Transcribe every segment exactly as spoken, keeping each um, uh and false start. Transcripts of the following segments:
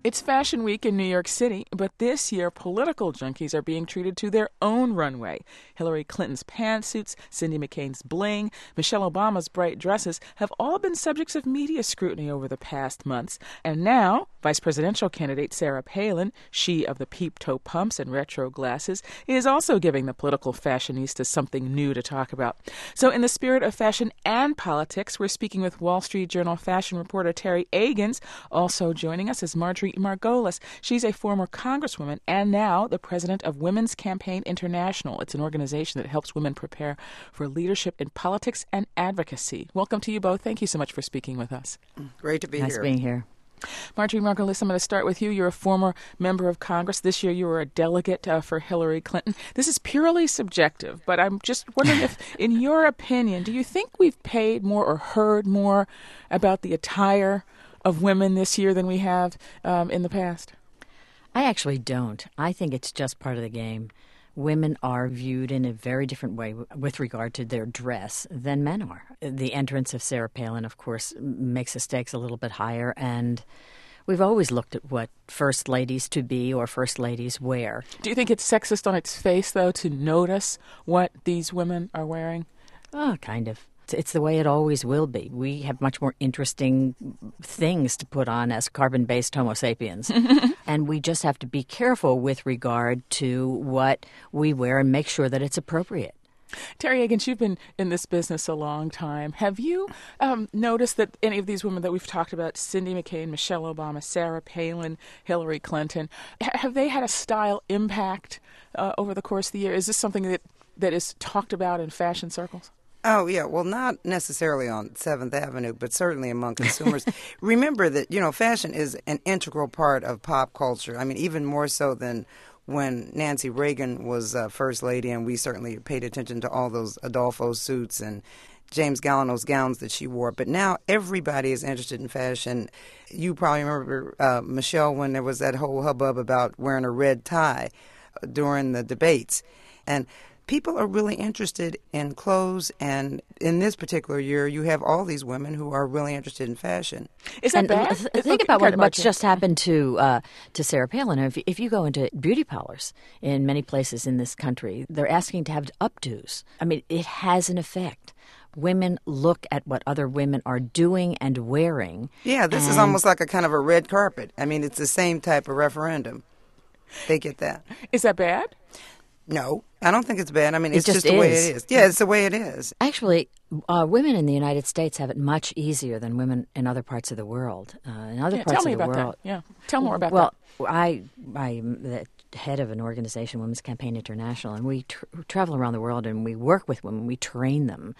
It's Fashion Week in New York City, but this year political junkies are being treated to their own runway. Hillary Clinton's pantsuits, Cindy McCain's bling, Michelle Obama's bright dresses have all been subjects of media scrutiny over the past months. And now, vice presidential candidate Sarah Palin, she of the peep-toe pumps and retro glasses, is also giving the political fashionistas something new to talk about. So in the spirit of fashion and politics, we're speaking with Wall Street Journal fashion reporter Terry Agins. Also joining us is Marjorie Margolis. She's a former congresswoman and now the president of Women's Campaign International. It's an organization that helps women prepare for leadership in politics and advocacy. Welcome to you both. Thank you so much for speaking with us. Great to be nice here. Nice being here. Marjorie Margolis, I'm going to start with you. You're a former member of Congress. This year you were a delegate uh, for Hillary Clinton. This is purely subjective, but I'm just wondering if, in your opinion, do you think we've paid more or heard more about the attire of women this year than we have um, in the past? I actually don't. I think it's just part of the game. Women are viewed in a very different way with regard to their dress than men are. The entrance of Sarah Palin, of course, makes the stakes a little bit higher, and we've always looked at what first ladies to be or first ladies wear. Do you think it's sexist on its face, though, to notice what these women are wearing? Oh, kind of. It's the way it always will be. We have much more interesting things to put on as carbon-based Homo sapiens. And we just have to be careful with regard to what we wear and make sure that it's appropriate. Terry Agins, you've been in this business a long time. Have you um, noticed that any of these women that we've talked about, Cindy McCain, Michelle Obama, Sarah Palin, Hillary Clinton, have they had a style impact uh, over the course of the year? Is this something that, that is talked about in fashion circles? Oh, yeah. Well, not necessarily on seventh Avenue, but certainly among consumers. Remember that, you know, fashion is an integral part of pop culture. I mean, even more so than when Nancy Reagan was uh, First Lady, and we certainly paid attention to all those Adolfo suits and James Gallino's gowns that she wore. But now everybody is interested in fashion. You probably remember, uh, Michelle, when there was that whole hubbub about wearing a red tie during the debates. And people are really interested in clothes, and in this particular year, you have all these women who are really interested in fashion. Is that and bad? Th- think okay, about what, what's what's just happened to uh, to Sarah Palin. If, if you go into beauty parlors in many places in this country, they're asking to have updos. I mean, it has an effect. Women look at what other women are doing and wearing. Yeah, this is almost like a kind of a red carpet. I mean, it's the same type of referendum. They get that. Is that bad? No, I don't think it's bad. I mean, It it's just just, the way is. it is. Yeah, it's the way it is. Actually, uh, women in the United States have it much easier than women in other parts of the world. Uh, in other Yeah, parts tell me of the about world, that. Yeah, tell more about well, that. I, I'm the head of an organization, Women's Campaign International, and we tr- travel around the world and we work with women. We train them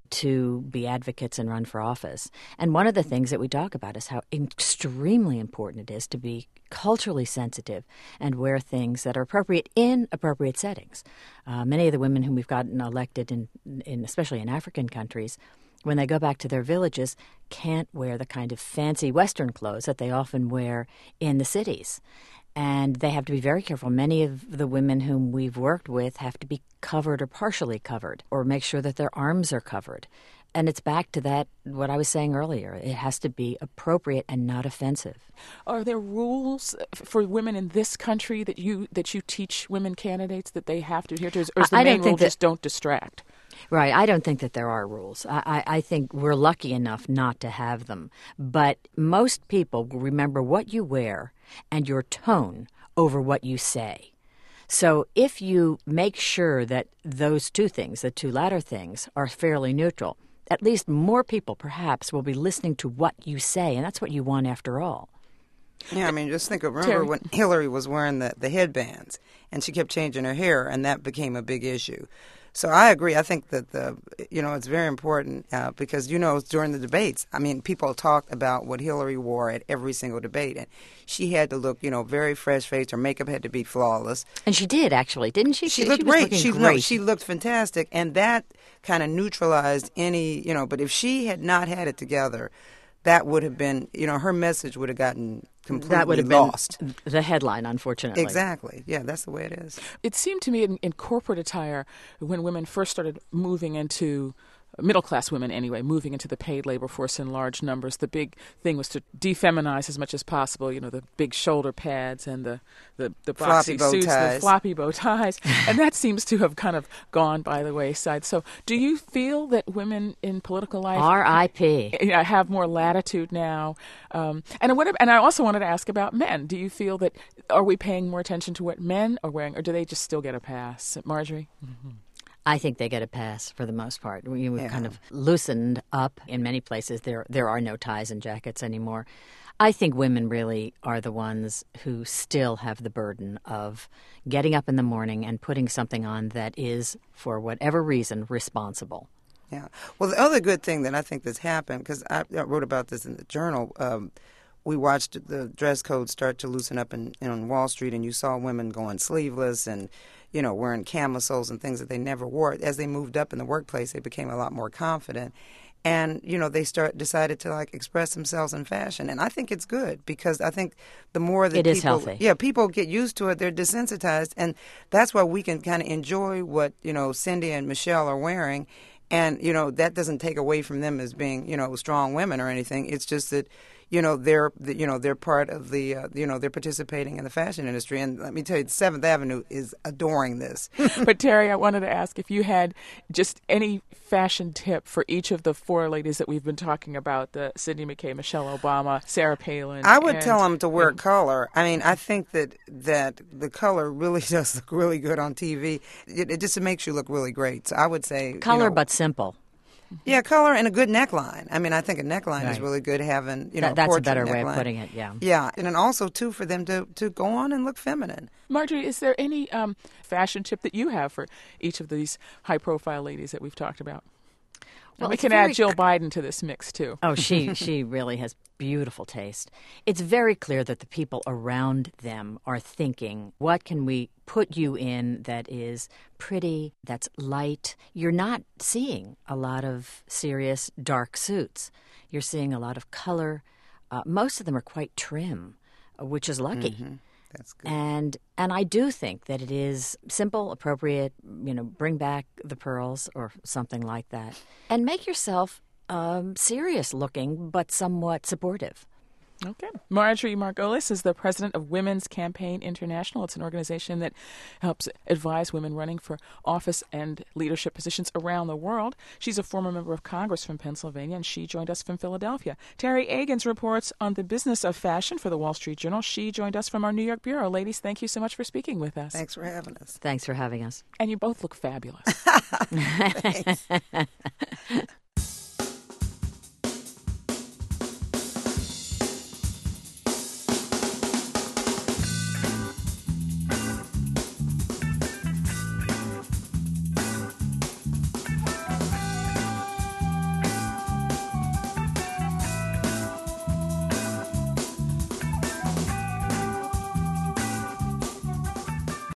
to be advocates and run for office. And one of the things that we talk about is how extremely important it is to be culturally sensitive and wear things that are appropriate in appropriate settings. Uh, many of the women whom we've gotten elected, in, in especially in African countries, when they go back to their villages, can't wear the kind of fancy Western clothes that they often wear in the cities. And they have to be very careful. Many of the women whom we've worked with have to be covered or partially covered, or make sure that their arms are covered. And it's back to that, what I was saying earlier. It has to be appropriate and not offensive. Are there rules for women in this country that you that you teach women candidates that they have to adhere to? Or is the I main don't think rule that- just don't distract? Right. I don't think that there are rules. I, I, I think we're lucky enough not to have them. But most people will remember what you wear and your tone over what you say. So if you make sure that those two things, the two latter things, are fairly neutral, at least more people perhaps will be listening to what you say, and that's what you want after all. Yeah, I mean, just think of, remember Terry. when Hillary was wearing the, the headbands, and she kept changing her hair, and that became a big issue. So I agree. I think that the you know it's very important uh, because you know during the debates, I mean, people talked about what Hillary wore at every single debate, and she had to look you know very fresh faced. Her makeup had to be flawless. And she did actually, didn't she? She looked was great. looking She great. no, she looked fantastic, and that kind of neutralized any you know. But if she had not had it together, that would have been you know her message would have gotten completely that would have lost. been the headline, unfortunately. Exactly. Yeah, that's the way it is. It seemed to me in, in corporate attire, when women first started moving into middle-class women anyway, moving into the paid labor force in large numbers. The big thing was to defeminize as much as possible, you know, the big shoulder pads and the, the, the floppy boxy bow suits, ties. the floppy bow ties. And that seems to have kind of gone by the wayside. So do you feel that women in political life R I P Yeah, have more latitude now? Um, and what? And I also wanted to ask about men. Do you feel that, are we paying more attention to what men are wearing, or do they just still get a pass? Marjorie? Mm-hmm. I think they get a pass for the most part. We, we've Yeah. kind of loosened up in many places. There, there are no ties and jackets anymore. I think women really are the ones who still have the burden of getting up in the morning and putting something on that is, for whatever reason, responsible. Yeah. Well, the other good thing that I think that's happened, because I, I wrote about this in the journal, um, we watched the dress code start to loosen up in, in on Wall Street, and you saw women going sleeveless and, you know, wearing camisoles and things that they never wore. As they moved up in the workplace, they became a lot more confident. And, you know, they start decided to, like, express themselves in fashion. And I think it's good, because I think the more that It people... is healthy. Yeah, people get used to it, they're desensitized. And that's why we can kind of enjoy what, you know, Cindy and Michelle are wearing. And, you know, that doesn't take away from them as being, you know, strong women or anything. It's just that, you know, they're, you know, they're part of the, uh, you know, they're participating in the fashion industry. And let me tell you, Seventh Avenue is adoring this. But Terry, I wanted to ask if you had just any fashion tip for each of the four ladies that we've been talking about, the Cindy McCain, Michelle Obama, Sarah Palin. I would and, tell them to wear yeah. color. I mean, I think that that the color really does look really good on T V. It, it just makes you look really great. So I would say Color, you know, but simple. yeah, color and a good neckline. I mean, I think a neckline is Right. really good having, you know, That, that's a portrait better way neckline. of putting it, yeah. Yeah, and then also, too, for them to, to go on and look feminine. Marjorie, is there any um, fashion tip that you have for each of these high-profile ladies that we've talked about? Well, And we it's can very add Jill c- Biden to this mix, too. Oh, she she really has beautiful taste. It's very clear that the people around them are thinking, what can we put you in that is pretty, that's light? You're not seeing a lot of serious dark suits. You're seeing a lot of color. Uh, most of them are quite trim, uh, which is lucky. Mm-hmm. That's good. And and I do think that it is simple, appropriate, you know, bring back the pearls or something like that. And make yourself um, serious looking, but somewhat supportive. Okay. Marjorie Margolis is the president of Women's Campaign International. It's an organization that helps advise women running for office and leadership positions around the world. She's a former member of Congress from Pennsylvania, and she joined us from Philadelphia. Terry Agins reports on the business of fashion for the Wall Street Journal. She joined us from our New York bureau. Ladies, thank you so much for speaking with us. Thanks for having us. Thanks for having us. And you both look fabulous. Thanks.